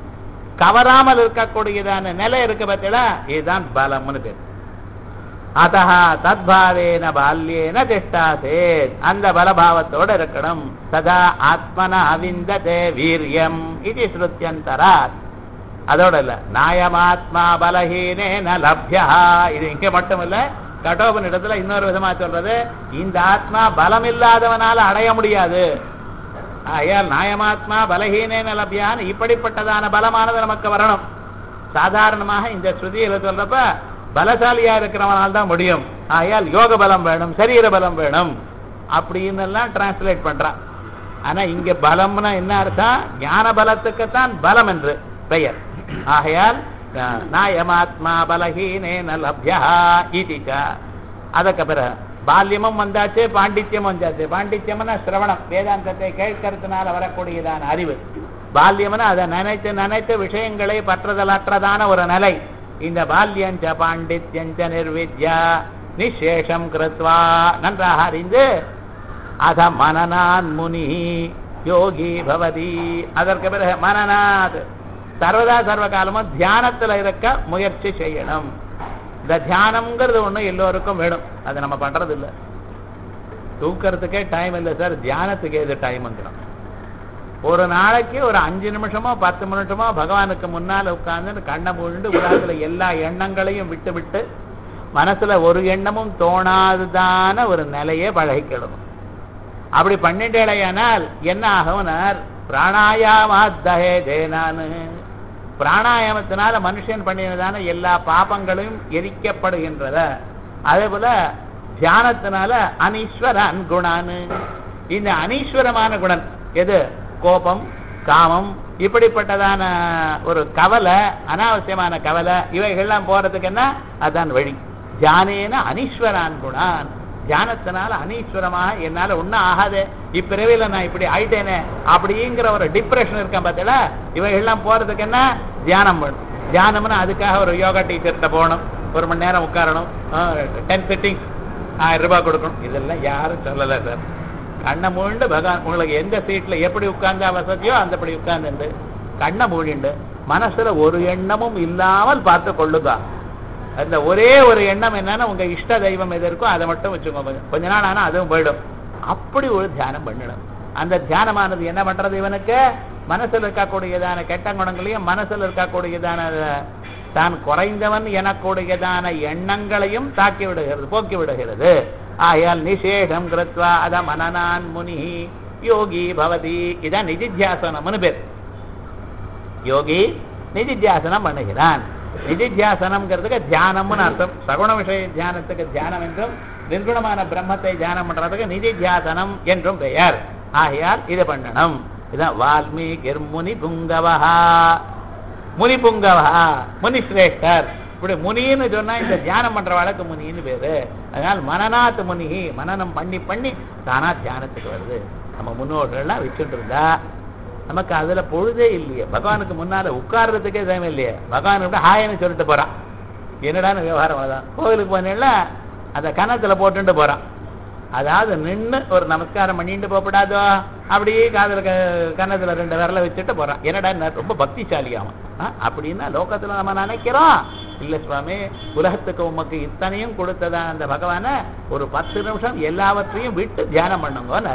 கவராமல் இருக்கக்கூடியதான நிலை இருக்க பத்தியா, இதுதான் பலம்னு பேர். அதஹ தத்பாவேன பால்யேன திஷ்டாசேத், அந்த பலபாவத்தோடு இருக்கணும். சதா ஆத்மன அவிந்ததே வீரியம் இது ஸ்ருத்யந்தராத். அதோட இல்ல நாயமாத்மா பலஹீனேன லப்யா, இது இங்க மட்டும் இல்ல, கடோபனிடத்துல இன்னொரு விதமா சொல்றது, இந்த ஆத்மா பலம் இல்லாதவனால அடைய முடியாது. ஆகையால் நாயமாத்மா பலஹீனேன லப்யான்னு இப்படிப்பட்டதான பலமானது நமக்கு வரணும். சாதாரணமாக இந்த ஸ்ருதியில சொல்றப்ப பலசாலியா இருக்கிறவனால் தான் முடியும். ஆகையால் யோக பலம் வேணும், சரீர பலம் வேணும் அப்படின்னு எல்லாம் டிரான்ஸ்லேட் பண்றான். ஆனா இங்க பலம்னா என்ன அர்த்தம்? ஞான பலத்துக்குத்தான் பலம் என்று பெயர். ஆகையால் நாயமாத்மா பலஹீனேன லப்யா இதிக. அதுக்கு பிறகு பால்யமும் வந்தாச்சு, பாண்டித்யமும் வந்தாச்சு. பாண்டித்யம்னா சிரவணம், வேதாந்தத்தை கேட்கறதுனால வரக்கூடியதான அறிவு. பால்யம்னா அதை நினைத்து நினைத்து விஷயங்களை பற்றுதலற்றதான ஒரு நிலை. இந்த பால்யஞ்ச பாண்டித்யஞ்ச நிர்வித்யா நிசேஷம் கிருத்வா, நன்றாக அறிந்து அத மனநான் முனி யோகி பவதி. அதற்கு பிறகு மனநாத், சர்வதா சர்வ காலமும் தியானத்துல இருக்க முயற்சி செய்யணும். இந்த தியானம்ங்கிறது ஒண்ணு எல்லோருக்கும் வேணும், அது நம்ம பண்றது இல்லை. தூக்கிறதுக்கே டைம் இல்லை சார், தியானத்துக்கு எது டைம் வந்துடும்? ஒரு நாளைக்கு ஒரு 5 நிமிஷமோ 10 நிமிஷமோ பகவானுக்கு முன்னால உட்கார்ந்து கண்ணை மூழ்ண்டு உலகத்துல எல்லா எண்ணங்களையும் விட்டு விட்டு மனசுல ஒரு எண்ணமும் தோணாதுதான ஒரு நிலையை பழகிக்கணும். அப்படி பண்ணிட்டேனால் என்ன ஆகும்னார், பிராணாயாமாத்தஹே தேனானு, பிராணாயாமத்தினால மனுஷன் பண்ணினதான எல்லா பாபங்களையும் எரிக்கப்படுகின்றத. அதே போல தியானத்தினால அனீஸ்வரன் குணானு, இந்த அனீஸ்வரமான குணம் எது? கோபம், காமம், இப்படிப்பட்டதான ஒரு கவலை, அனாவசியமான கவலை, இவைகள்லாம் போறதுக்கு என்ன? அதான் வழி. தியானேன அனீஸ்வரான் குணான், தியானத்தினால அனீஸ்வரமாக என்னால ஒன்னும் ஆகாது, இப்பிறவில நான் இப்படி ஆயிட்டேனே அப்படிங்கிற ஒரு டிப்ரெஷன் இருக்கேன் பார்த்தீங்களா, இவைகள்லாம் போறதுக்கு என்ன? தியானம் வேணும். தியானம்னா அதுக்காக ஒரு யோகா டீச்சர்கிட்ட போகணும், 1 மணி நேரம் உட்காரணும், 10 சிட்டிங்ஸ் 1000 ரூபாய் கொடுக்கணும். இதெல்லாம் யாரும் சொல்லலை சார். கண்ணை மூழ்ண்டு பகவான் உங்களுக்கு எந்த சீட்ல எப்படி உட்கார்ந்தா வசதியோ அந்தபடி உட்கார்ந்து கண்ணை மூழிண்டு மனசுல ஒரு எண்ணமும் இல்லாமல் பார்த்து கொள்ளுங்க. அந்த ஒரே ஒரு எண்ணம் என்னன்னா, உங்க இஷ்ட தெய்வம் எது இருக்கோ அதை மட்டும் வச்சுக்கோங்க. கொஞ்ச நாள் ஆனா அதுவும் போயிடும். அப்படி ஒரு தியானம் பண்ணிடும். அந்த தியானமானது என்ன பண்றது? இவனுக்கு மனசுல இருக்கக்கூடியதான கெட்ட குணங்களையும் மனசுல இருக்கக்கூடியதான தான் குறைந்தவன் எனக்கூடியதான எண்ணங்களையும் தாக்கி விடுகிறது, போக்கி விடுகிறது. ஆயால் நிசேஷம் கிருத்வா அத மனநான் முனி யோகி பவதி. இதான் நிதித்தியாசனம்னு பேர். யோகி நிதித்தியாசனம் பண்ணுகிறான். நிதித்தியாசனம்ங்கிறதுக்கு தியானம்னு அர்த்தம். சகுண விஷய தியானத்துக்கு தியானம் என்றும், நிர்குணமான பிரம்மத்தை தியானம் பண்றதுக்கு நிதித்தியாசனம் என்றும் பெயர். ஆகையால் இது பண்ணணும். இதான் வால்மீகி முனி புங்கவஹா, முனி புங்கவஹா முனி சிரேஷ்டர். இப்படி முனின்னு சொன்னா இந்த தியானம் பண்றவாளுக்கு முனின்னு பேரு. அதனால மனநாத் முனி, மனனம் பண்ணி பண்ணி தானா தியானத்துக்கு வருது. நம்ம முன்னோர்கள்லாம் வச்சுட்டு இருந்தா நமக்கு அதுல பொழுதே இல்லையே. பகவானுக்கு முன்னால உட்கார்றதுக்கே டைம் இல்லையே. பகவான் விட ஹாயன்னு சொல்லிட்டு போறான். என்னடான்னு விவகாரம் தான். கோவிலுக்கு போனேன்னா அந்த கன்னத்துல போட்டுட்டு போறான். அதாவது நின்று ஒரு நமஸ்காரம் பண்ணிட்டு போகப்படாதோ, அப்படியே காதல கன்னத்துல 2 விரலை வச்சுட்டு போறான். என்னடா ரொம்ப பக்திசாலியாகும் அப்படின்னா லோகத்துல நம்ம நினைக்கிறோம். இல்ல சுவாமி, உலகத்துக்கு உமக்கு இத்தனையும் கொடுத்ததான் அந்த பகவான ஒரு 10 நிமிஷம் எல்லாவற்றையும் விட்டு தியானம் பண்ணுங்க.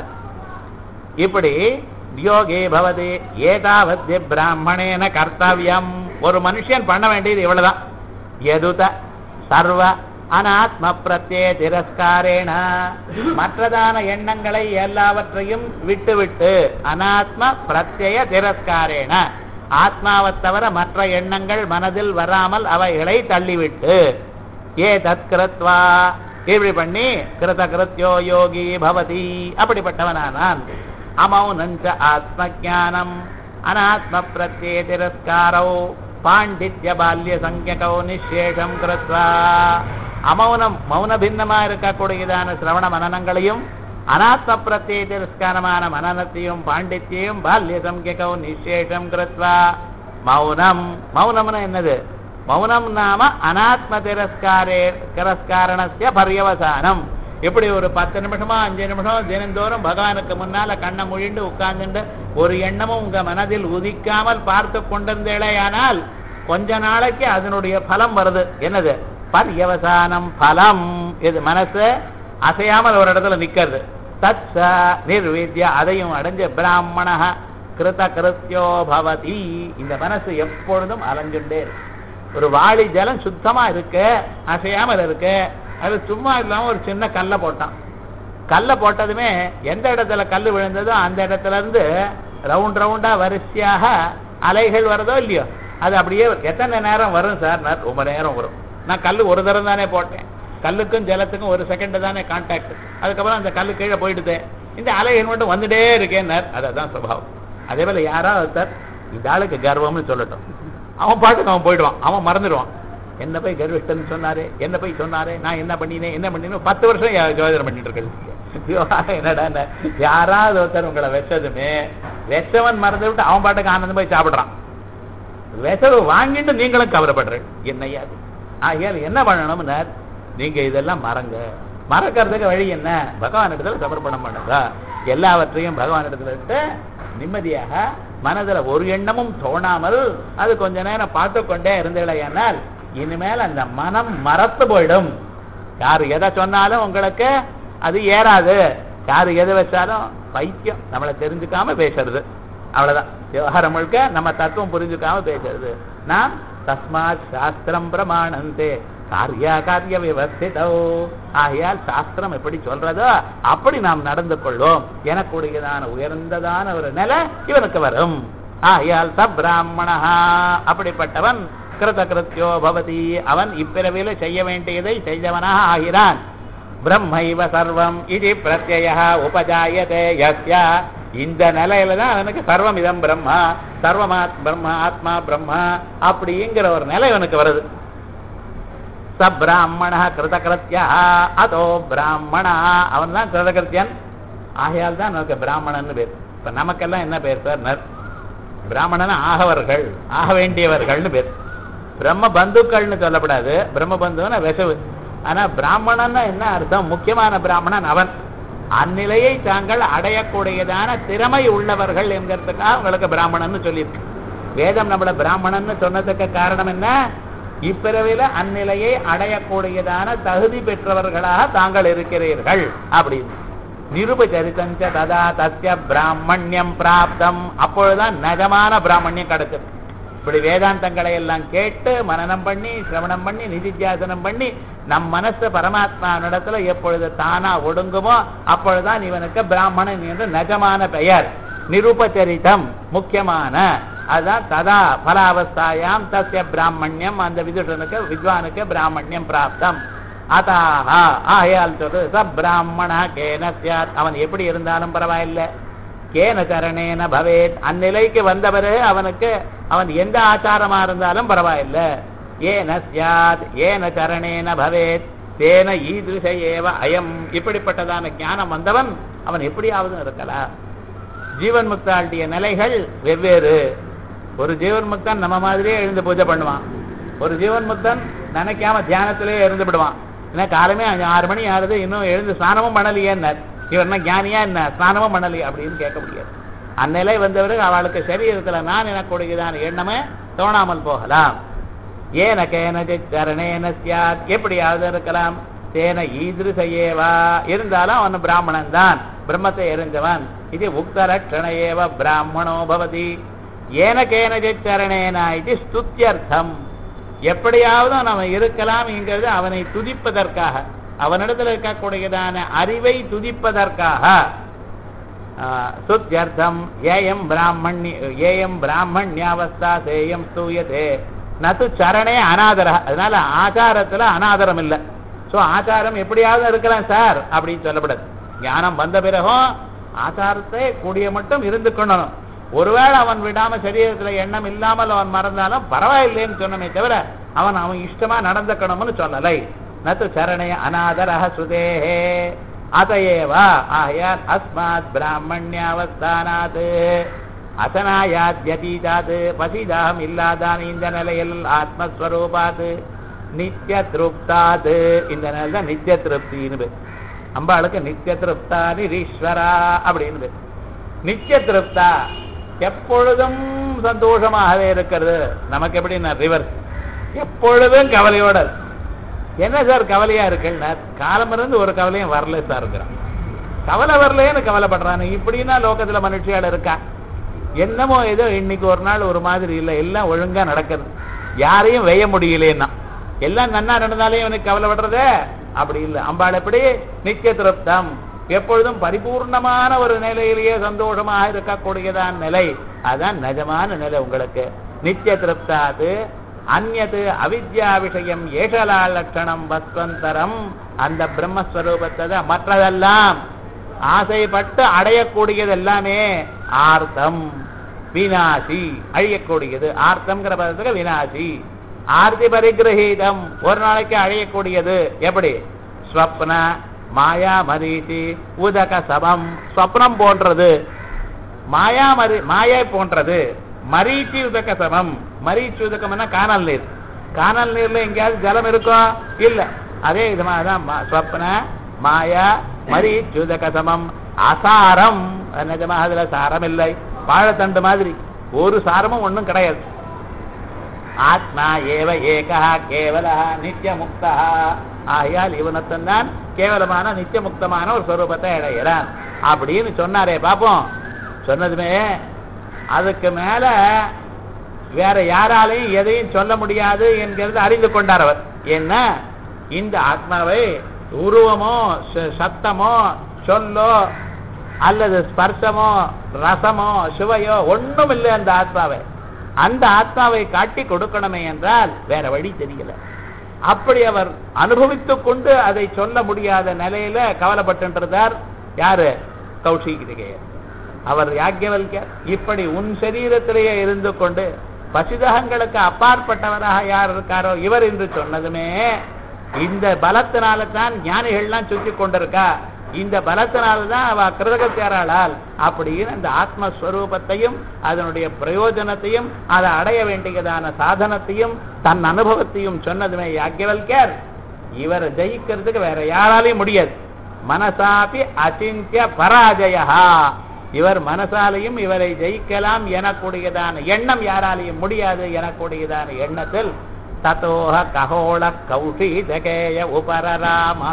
இப்படி யோகே பவதி ஏதாவத்ய பிராமணேன கர்த்தவியம். ஒரு மனுஷன் பண்ண வேண்டியது இவ்வளவுதான். எதுத சர்வ அனாத்ம பிரத்யே திரஸ்காரேன, மற்றதான எண்ணங்களை எல்லாவற்றையும் விட்டுவிட்டு, அனாத்ம பிரத்யய திரஸ்காரேன, ஆத்மாவை தவிர மற்ற எண்ணங்கள் மனதில் வராமல் அவைகளை தள்ளிவிட்டு, ஏ தத்கிருத்வா, இப்படி பண்ணி கிருத கிருத்யோ யோகி பவதி, அப்படிப்பட்டவனானான். அமௌனஞ்ச ஆத்ம ஞானம் அனாத்ம பிரத்யே திரஸ்காரோ பாண்டித்ய பால்ய சங்ககோ நிஷேஷம் கிருத்வா. அமௌனம், மௌன பின்னமா இருக்கக்கூடியதான சிரவண மனனங்களையும் அனாத்ம பிரத்யே திரஸ்காரமான மனனத்தையும் பாண்டித்யையும் பால்ய சங்ககோ நிஷேஷம் கிருத்வா. மௌனம், மௌனம்னா என்னது? மௌனம் நாம அனாத்ம திரஸ்காரணஸ்ய பர்யவசானம். எப்படி ஒரு 10 நிமிஷமா 5 நிமிஷம் தினந்தோறும் பகவானுக்கு முன்னால கண்ணை முழிண்டு உட்கார்ந்துட்டு ஒரு எண்ணமும் உங்க மனதில் உதிக்காமல் பார்த்து கொண்டிருந்தேனால் கொஞ்ச நாளைக்கு அதனுடைய பலம் வருது. என்னது? பர்யவசானம், பலம். இது மனசு அசையாமல் ஒரு இடத்துல நிக்கிறது. தச்ச நிர்வித்ய, அதையும் அடைஞ்ச பிராமண கிருத கிருத்யோ பவதி. இந்த மனசு எப்பொழுதும் அலைஞ்சுட்டே இருக்கு. ஒரு வாளி ஜலம் சுத்தமா இருக்கு, அசையாமல் இருக்கு. அது சும்மா இல்லாம ஒரு சின்ன கல்லை போட்டான். கல்லை போட்டதுமே எந்த இடத்துல கல் விழுந்ததோ அந்த இடத்துல இருந்து ரவுண்ட் ரவுண்டா வரிசையாக அலைகள் வருதோ இல்லையோ, அது அப்படியே எத்தனை நேரம் வரும் சார்? ரொம்ப நேரம் வரும். நான் கல் ஒரு தரம் தானே போட்டேன். கல்லுக்கும் ஜலத்துக்கும் 1 செகண்ட் தானே கான்டாக்ட். அதுக்கப்புறம் அந்த கல்லு கீழே போயிடுது. இந்த அலைகள் மட்டும் வந்துட்டே இருக்கேன். அதான் சுபாவம். அதே போல யாராவது சார் இந்த ஆளுக்கு கர்வம்னு சொல்லட்டும், அவன் பாட்டுக்கு அவன் போயிடுவான், அவன் மறந்துடுவான். என்ன போய் கர்விஷ்டன் சொன்னாரு, என்ன போய் சொன்னாரு, நான் என்ன பண்ணினேன் 10 வருஷம் ஜோதிடம் பண்ணிட்டு இருக்கேன். என்னடா, யாராவது ஒருத்தர் உங்களை வச்சதுமே வெச்சவன் மறந்து விட்டு அவன் பாட்டுக்கு ஆனந்தம் போய் சாப்பிடுறான். வெசவு வாங்கிட்டு நீங்களும் கவலைப்படுறேன். என்னையா ஆகியால் என்ன பண்ணணும்னா, நீங்க இதெல்லாம் மறக்கிறதுக்கு வழி என்ன? பகவான் இடத்துல சமர்ப்பணம் பண்ணுங்க. எல்லாவற்றையும் பகவான் இடத்துல விட்டு நிம்மதியாக மனதுல ஒரு எண்ணமும் தோணாமல் அது கொஞ்ச நேரம் பார்த்து கொண்டே இருந்தேனால் இனிமேல் அந்த மனம் மறத்து போயிடும். யாரு எதை சொன்னாலும் உங்களுக்கு அது ஏறாது. யாரு எதை வச்சாலும் பைத்தியம், நம்மளை தெரிஞ்சுக்காம பேசுறது. அவ்வளவுதான் விவகாரம் முழுக்க. நம்ம தத்துவம் புரிஞ்சுக்காம பேசுறது. நாம் தஸ்மாத் சாஸ்திரம் பிரமாணந்தே காரியா காரிய விவஸ்திதோ. ஆகையால் சாஸ்திரம் எப்படி சொல்றதோ அப்படி நாம் நடந்து கொள்வோம். எனக்குடையதான உயர்ந்ததான ஒரு நிலை இவனுக்கு வரும். ஆகையால் சப்ராமணா, அப்படிப்பட்டவன் கிருத கிருத்யோ பவதி, அவன் இப்பிறவில செய்ய வேண்டியதை செய்தவனாக ஆகிறான். பிரம்மைவ சர்வம் இது பிரத்யய உபஜாயதே யஸ்ய. இந்த நிலையில தான் அவனுக்கு சர்வம் இதம் பிரம்மா, சர்வமாத் பிரம்மா, ஆத்மா பிரம்மா அப்படிங்கிற ஒரு நிலை அவனுக்கு வருது. சப்ராமண கிருதகிருத்யா அதோ பிராமணா, அவன் தான் கிருதகிருத்தியன். ஆகையால் தான் நமக்கு பிராமணன் பேர். இப்ப நமக்கெல்லாம் என்ன பேர் சார்? பிராமணன் ஆகவர்கள், ஆக வேண்டியவர்கள்னு பேர். பிரம்ம பந்துக்கள்னு சொல்லப்படாது. பிரம்ம பந்துன்னா வெசவு. ஆனா பிராமணன் என்ன அர்த்தம்? முக்கியமான பிராமணன் அவன். அந்நிலையை தாங்கள் அடையக்கூடியதான திறமை உள்ளவர்கள் என்கிறதுக்காக அவங்களுக்கு பிராமணன் சொல்லியிருக்கு. வேதம் நம்மள பிராமணன் சொன்னதுக்கு காரணம் என்ன? இப்பிறவில அந்நிலையை அடையக்கூடியதான தகுதி பெற்றவர்களாக தாங்கள் இருக்கிறீர்கள் அப்படின்னு. நிருபச்சரித்தஞ்ச ததா தஸ்ய பிராமணியம் பிராப்தம். அப்பொழுதுதான் நிஜமான பிராமணியம் கிடைச்சது. இப்படி வேதாந்தங்களை எல்லாம் கேட்டு மனனம் பண்ணி சிரவணம் பண்ணி நிதித்தியாசனம் பண்ணி நம் மனசு பரமாத்மா இடத்துல எப்பொழுது தானா ஒடுங்குமோ அப்பொழுதுதான் இவனுக்கு பிராமணன் என்று நிஜமான பெயர். நிருபச்சரித்தம் முக்கியமான அதுதான். ததா பலாவஸ்தாயாம் தஸ்ய பிராமணியம், அந்த விதுஷனுக்கு வித்வானுக்கு பிராமணியம் பிராப்தம். அதாக ஆகையால் சொல்றது ச பிராமண கேன சியாத், அவன் எப்படி இருந்தாலும் பரவாயில்லை. கேன சரணேன பவேத், அந்நிலைக்கு வந்தவரு அவனுக்கு அவன் எந்த ஆச்சாரமா இருந்தாலும் பரவாயில்லை. ஏன ஸ்யாத் ஏன சரணேன பவேத் தேன ஈதுஷ ஏவ அயம். இப்படிப்பட்டதான ஞானம் வந்தவன் அவன் எப்படியாவது இருக்கலாம். ஜீவன் முக்தாளுடைய நிலைகள் வெவ்வேறு. ஒரு ஜீவன் முக்தன் நம்ம மாதிரியே எழுந்து பூஜை பண்ணுவான். ஒரு ஜீவன் முக்தன் நினைக்காம தியானத்திலேயே இருந்து விடுவான். ஏன்னா காலமே 6 மணி ஆறுது, இன்னும் எழுந்து ஸ்நானமும் பண்ணலையேன்னு இவர் என்ன ஞானியா என்ன ஸ்நானமும் பண்ணலையே அப்படின்னு கேட்க முடியாது. அந்நிலை வந்தவர்கள் அவளுக்கு சரீரத்துல நான் எனக்கூடியதான எண்ணமே தோணாமல் போகலாம். ஏன கேனஜித் சரணேன ஸ்யாத், எப்படியாவது இருக்கலாம். தேன ஈதிருஷயேவா, இருந்தாலும் அவன் பிராமணன் தான், பிரம்மத்தை எரிஞ்சவன். இது உக்தலட்சண ஏவ பிராமணோ பவதி. ஏன கேனஜித் சரணேன இது ஸ்துத்யர்த்தம். எப்படியாவது அவன் இருக்கலாம்ங்கிறது அவனை துதிப்பதற்காக, அவனிடத்தில் இருக்கக்கூடியதான அறிவை துதிப்பதற்காக. ஸ்துத்யர்த்தம் ஏயம் பிராமண்யாவஸ்தா சேயம் ஸ்தூயதே நது சரணே அநாதர. அதனால ஆச்சாரத்துல அநாதரம் இல்லை. சோ ஆச்சாரம் எப்படியாவது இருக்கலாம் சார் அப்படின்னு சொல்லப்படாது. ஞானம் வந்த பிறகும் ஆச்சாரத்தை கூடிய மட்டும் இருந்து கொள்ளணும். ஒருவேளை அவன் விடாம சரீரத்துல எண்ணம் இல்லாமல் அவன் மறந்தாலும் பரவாயில்லைன்னு சொன்னமே தவிர அவன் இஷ்டமா நடந்துக்கணும்னு சொல்லலை. நது சரணே அநாதரஹ சுதேஹே அதையேவா ஆயாத் அஸ்மாத் பிராமண்யாவஸ்தானாத் அசனாயாத்யதீதாத் பசிதாகம் இல்லாதான் இந்த நிலையில் ஆத்மஸ்வரூபாத் நித்திய திருப்தாத். இந்த நிலை தான் நித்திய திருப்தின்னு. அம்பாளுக்கு நித்திய திருப்தா நிரீஸ்வரா அப்படின்னு. நித்திய திருப்தா எப்பொழுதும் சந்தோஷமாகவே இருக்கிறது. நமக்கு எப்படின்னா ரிவர்ஸ், எப்பொழுதும் கவலையோட. என்ன சார் கவலையா இருக்குன்னா காலம் இருந்து ஒரு கவலையும் வரல சார் இருக்கிறான். கவலை வரலன்னு கவலைப்படுறான். இப்படின்னா லோகத்துல மனுஷியால இருக்கா? என்னமோ ஏதோ இன்னைக்கு ஒரு நாள் ஒரு மாதிரி இல்லை, எல்லாம் ஒழுங்கா நடக்கிறது, யாரையும் வெய்ய முடியலன்னா. எல்லாம் நன்னா நடந்தாலே இவனுக்கு கவலைப்படுறதே அப்படி இல்லை. அம்பாள் எப்படி நித்திய திருப்தம், எப்பொழுதும் பரிபூர்ணமான ஒரு நிலையிலேயே சந்தோஷமாக இருக்கக்கூடியதான் நிலை. அதான் நிஜமான நிலை உங்களுக்கு. நித்திய திருப்தாது அந்நது அவித்யா விஷயம் ஏஷலா லட்சணம் வஸ்வந்தரம். அந்த பிரம்மஸ்வரூபத்தை மற்றதெல்லாம் ஆசைப்பட்டு அடையக்கூடியது எல்லாமே ஆர்த்தம் வினாசி, அழியக்கூடியது. ஆர்த்தம்ங்கிற பதத்துக்கு வினாசி. ஆர்த்தி பரிகிரகீதம், ஒரு நாளைக்கு அழியக்கூடியது. எப்படி? ஸ்வப்ன மாயா மரீச்சி உதக சமம். ஸ்வப்னம் போன்றது, மாயை போன்றது. மரீச்சி உதக சமம். மரீச்சி உதகம்னா காணல் நீர். காணல் நீர்ல எங்கேயாவது ஜலம் இருக்கும்? இல்ல. அதே விதமாகதான் ஸ்வப்ன மாயா மரீச்சி உதக சமம். அசாரம், நிஜமாக அதுல சாரம் இல்லை, வாழைத்தண்டு மாதிரி ஒரு சாரமும் ஒன்றும் கிடையாது. ஆத்மா ஏவ ஏகா கேவல நித்திய முக்தா. ஆகையால் இவனத்தான் கேவலமான நித்திய முக்தமான ஒரு ஸ்வரூபத்தை அடைகிறான் அப்படின்னு சொன்னாரே. பாப்போம், சொன்னதுமே அதுக்கு மேல வேற யாராலையும் எதையும் சொல்ல முடியாது என்கிறது அறிந்து கொண்டார் அவர். என்ன, இந்த ஆத்மாவை உருவமோ சத்தமோ சொல்லோ அல்லது ஸ்பர்சமோ ரசமோ சுவையோ ஒன்றும் இல்லை. அந்த ஆத்மாவை காட்டி கொடுக்கணுமே என்றால் வேற வழி தெரியல. அப்படி அவர் அனுபவித்துக் கொண்டு அதை சொல்ல முடியாத நிலையில கவலைப்பட்டுன்றார். யாரு? கௌஷிகிரிகையர். அவர் யாக்ஞவல்யர். இப்படி உன் சரீரத்திலேயே இருந்து கொண்டு பசிதகங்களுக்கு அப்பாற்பட்டவராக யார் இருக்காரோ இவர் என்று சொன்னதுமே, இந்த பலத்தினால தான் ஞானிகள்லாம் சுற்றி கொண்டிருக்கா, இந்த பலத்தினால்தான் அவ கிருதகத்தியராளால் அப்படின்னு அந்த ஆத்மஸ்வரூபத்தையும் அதனுடைய பிரயோஜனத்தையும் அதை அடைய வேண்டியதான சாதனத்தையும் தன் அனுபவத்தையும் சொன்னதுமே யாக்ஞவல்யர் இவரை ஜெயிக்கிறதுக்கு வேற யாராலையும் முடியாது. மனசாபி அசிந்திய பராஜயா. இவர் மனசாலையும் இவரை ஜெயிக்கலாம் எனக்கூடியதான எண்ணம் யாராலையும் முடியாது எனக்கூடியதான எண்ணத்தில் ததோஹ கஹோள கௌஷீதகேய உபரராமா.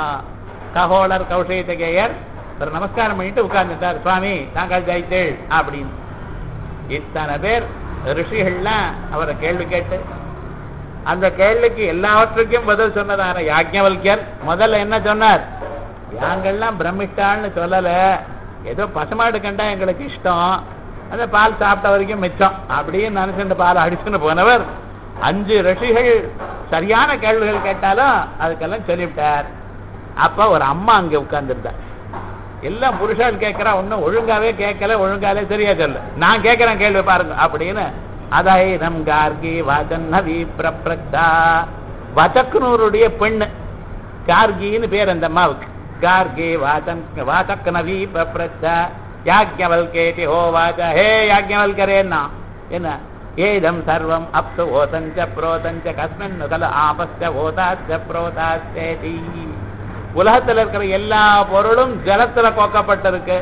கஹோளர் கௌஷீதகேயர் ஒரு நமஸ்காரம் பண்ணிட்டு உட்கார்ந்துட்டார். சுவாமி தாங்கள் ஜெயித்தேள் அப்படின்னு. இத்தனை பேர் ரிஷிகள்லாம் அவரை கேள்வி கேட்டு அந்த கேள்விக்கு எல்லாவற்றுக்கும் பதில் சொன்னதான யாக்ஞவல்யர் முதல்ல என்ன சொன்னார்? யாங்கள்லாம் பிரமிஷ்டான்னு சொல்லல, ஏதோ பசுமாடு கண்டா எங்களுக்கு இஷ்டம், அந்த பால் சாப்பிட்ட வரைக்கும் மிச்சம் அப்படின்னு நினைச்சுட்டு பால் அடிச்சுன்னு போனவர் 5 ரிஷிகள் சரியான கேள்விகள் கேட்டாலும் அதுக்கெல்லாம் சொல்லிவிட்டார். அப்ப ஒரு அம்மா அங்க உட்கார்ந்துருந்தார். எல்லாம் புருஷன் கேட்கிறா, ஒன்னும் ஒழுங்காவே கேட்கல, ஒழுங்காவே சரியா சொல்ல, நான் கேட்கிறேன் கேள்வி பாருங்க அப்படின்னு அதைனம் கார்கி வாசன்னவி பிரப்ரக்தா. வசக்னூருடைய பெண்ணு கார்கின்னு பேர் அந்த அம்மாவுக்கு. கார்கி வாசக்னவி பிரப்ரக்தா யாக்ஞவல்கேதி ஹோவாச்ச. ஹே யாக்ஞவல்கரேன்னா என்ன? ஏதம் சர்வம் அப்சு ஓதஞ்ச புரோதஞ்ச கஸ்மின் நுகல ஆபஸ்ச ஓதாச்ச புரோதாச்சேதி. உலகத்தில் இருக்கிற எல்லா பொருளும் ஜலத்துல கோக்கப்பட்டிருக்கு.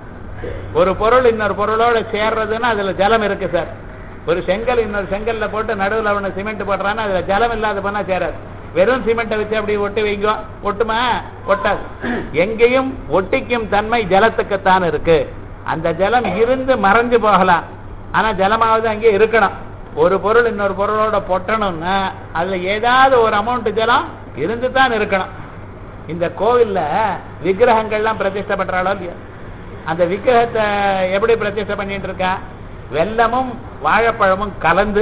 ஒரு பொருள் இன்னொரு பொருளோட சேர்றதுன்னா அதுல ஜலம் இருக்கு சார். ஒரு செங்கல் இன்னொரு செங்கல்ல போட்டு நடுவில் அவனை சிமெண்ட் போடுறான்னா அதுல ஜலம் இல்லாத பண்ணா சேராது. வெறும் சிமெண்ட்டை வச்சு அப்படி ஒட்டி வைங்க, ஒட்டுமா? ஒட்டாது. எங்கேயும் ஒட்டிக்கும் தன்மை ஜலத்துக்குத்தான் இருக்கு. அந்த ஜலம் இருந்து மறைஞ்சு போகலாம், ஆனா ஜலமாவது அங்கே இருக்கணும். ஒரு பொருள் இன்னொரு பொருளோட பொட்டணும்னா அதுல ஏதாவது ஒரு அமௌண்ட் ஜலம் இருந்து தான் இருக்கணும். இந்த கோவில்ல விக்கிரகங்கள்லாம் பிரதிஷ்டை பண்றாளோ இல்லையா? அந்த விக்கிரகத்தை எப்படி பிரதிஷ்டை பண்ணிட்டு இருக்கா? வெல்லமும் வாழைப்பழமும் கலந்து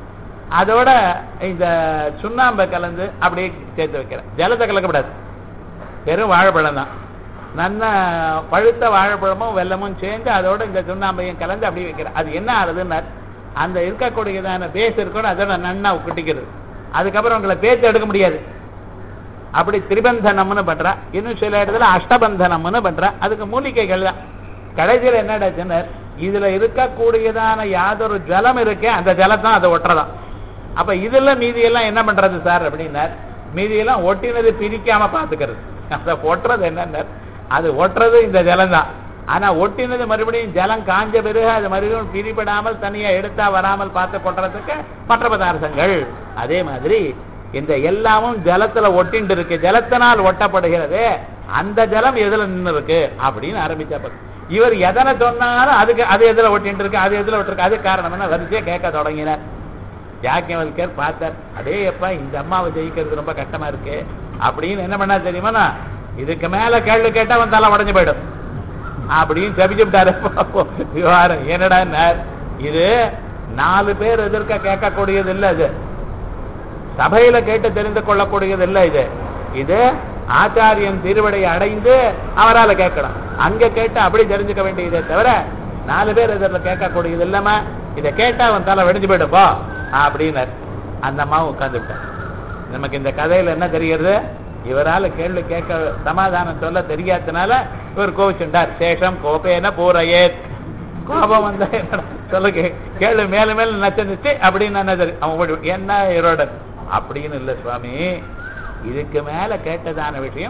அதோட இந்த சுண்ணாம்பை கலந்து அப்படியே சேர்த்து வைக்கிறேன். ஜலத்தை கலக்கப்படாது, வெறும் வாழைப்பழம் தான். நல்ல பழுத்த வாழைப்பழமும் வெல்லமும் சேர்ந்து அதோட இந்த சுண்ணாம்பையும் கலந்து அப்படியே வைக்கிறேன். அது என்ன ஆகுதுன்னா அந்த இருக்கக்கூடியதான பேஸ் இருக்கணும், அதோட நன்னா குட்டிக்கிறது. அதுக்கப்புறம் உங்களை பேச்சு எடுக்க முடியாது. அப்படி திரிபந்தனம்னு பண்றா. இன்னும் சில இடத்துல அஷ்டபந்தனம்னு பண்றா. அதுக்கு மூலிகைகள் தான். கடைசியில் என்னடா இதுல இருக்கக்கூடியதான யாதொரு ஜலம் இருக்கே அந்த ஜலத்தான் அதை ஒட்டுறதான். அப்ப இதுல மீதியெல்லாம் என்ன பண்றது சார் அப்படின்னா, மீதியெல்லாம் ஒட்டினது பிரிக்காம பாத்துக்கிறது. அதை ஒட்டுறது என்னன்னா அது ஒட்டுறது இந்த ஜலம் தான். ஆனா ஒட்டினது மறுபடியும் ஜலம் காஞ்ச பிறகு அது மறுபடியும் பிரிபடாமல் தனியா எடுத்தா வராமல் பார்த்து கொட்டுறதுக்கு மற்ற பதார்த்தங்கள். அதே மாதிரி இந்த எல்லாமும் ஜலத்துல ஒட்டிண்டு இருக்கு. ஜலத்தினால் ஒட்டப்படுகிறது. அந்த ஜலம் எதுல நின்று இருக்கு அப்படின்னு ஆரம்பிச்சா இவர் எதனை சொன்னாலும் அதுக்கு அது எதுல ஒட்டிட்டு இருக்கு, அது எதுல ஒட்டிருக்கு, அது காரணம் என்ன வரிசையா கேட்க தொடங்கினார். யாக்ஞவல்கர் பார்த்தார், அடே அப்பா இந்த அம்மாவை ஜெயிக்கிறது ரொம்ப கஷ்டமா இருக்கு அப்படின்னு என்ன பண்ணா தெரியுமா, இதுக்கு மேல கேள்வி கேட்டா அவன் தலை உடஞ்சு போயிடும் அப்படின்னு ஜபிச்சுட்டாரு. விவகாரம் என்னடா இது 4 பேர் எதிர்க்க கேட்கக்கூடியது இல்லை, இது சபையில கேட்டு தெரிந்து கொள்ளக்கூடியது இல்லை. இது ஆச்சாரியன் திருவடையை அடைந்து அவரால் கேட்கணும். அங்க கேட்டு அப்படி தெரிஞ்சுக்க வேண்டியதே தவிர 4 பேர் எதிர்ல கேட்கக்கூடியது இல்லாம இதை கேட்டா அவன் தலை வெடிஞ்சு போயிடுப்போ அப்படின்னு அந்த அம்மாவும் உட்கார்ந்து விட்டார். நமக்கு இந்த கதையில என்ன தெரிகிறது, இவரால் கேள்வி கேட்க சமாதானம் சொல்ல தெரியாதனால இவர் கோவிச்சுட்டார். சேஷம் கோபேன பூரையே, கோபம் வந்தா சொல்ல கேள்வி மேல மேல நச்சந்துச்சு அப்படின்னு அவன் என்ன இவரோட அப்படின்னு இல்லை சுவாமி. இதுக்கு மேல கேட்டதான விஷயம்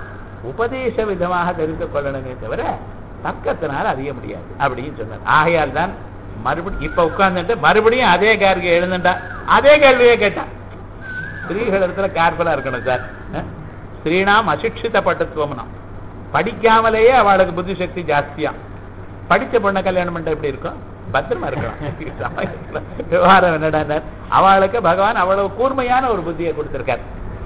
உபதேச விதமாக தெரிந்து கொள்ளணுமே தவிர தர்க்கத்தினால அறிய முடியாது அப்படின்னு சொன்னார். ஆகையால் தான் மறுபடியும் இப்ப உட்கார்ந்துட்டு மறுபடியும் அதே கார்கை எழுந்துட்டா, அதே கேள்வியே கேட்டான். ஸ்திரீகள் இடத்துல கேர்ஃபுல்லா இருக்கணும் சார். ஸ்ரீனாம் அசிக்ஷித பட்டுத்துவம்னா படிக்காமலேயே அவளுக்கு புத்தி சக்தி ஜாஸ்தியா. படிச்ச பொண்ணை கல்யாணம் பண்ண எப்படி இருக்கும், பத்திரமா இருக்கணும். விவகாரம் என்னடா, அவளுக்கு பகவான் அவ்வளவு கூர்மையான ஒரு புத்தியை கொடுத்திருக்கார்.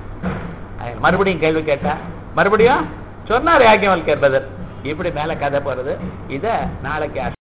மறுபடியும் கேள்வி கேட்டா மறுபடியும் சொன்னார் யாக்ஞவல்கர் பதில். இப்படி மேல கதை போறது. இத நாளைக்கு